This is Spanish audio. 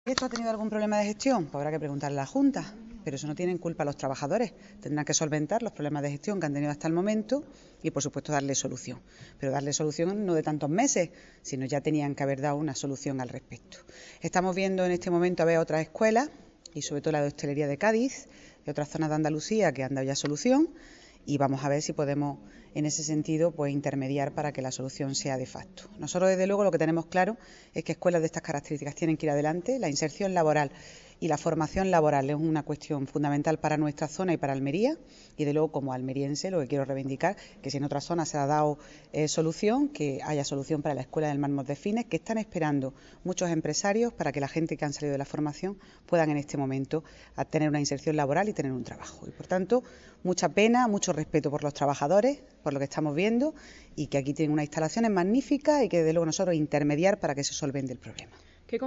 ¿Esto ha tenido algún problema de gestión? Pues habrá que preguntarle a la Junta, pero eso no tienen culpa los trabajadores. Tendrán que solventar los problemas de gestión que han tenido hasta el momento y, por supuesto, darle solución. Pero darle solución no de tantos meses, sino ya tenían que haber dado una solución al respecto. Estamos viendo en este momento a ver otras escuelas, y sobre todo la de hostelería de Cádiz, y otras zonas de Andalucía que han dado ya solución, y vamos a ver si podemos, en ese sentido, pues intermediar para que la solución sea de facto. Nosotros, desde luego, lo que tenemos claro es que escuelas de estas características tienen que ir adelante. La inserción laboral y la formación laboral es una cuestión fundamental para nuestra zona y para Almería, y de luego, como almeriense, lo que quiero reivindicar, que si en otras zonas se ha dado solución, que haya solución para la Escuela del Mármol de Fines, que están esperando muchos empresarios para que la gente que han salido de la formación puedan en este momento tener una inserción laboral y tener un trabajo. Y, por tanto, mucha pena, mucho respeto por los trabajadores, por lo que estamos viendo, y que aquí tienen unas instalaciones magníficas y que desde luego nosotros intermediar para que se solvente el problema.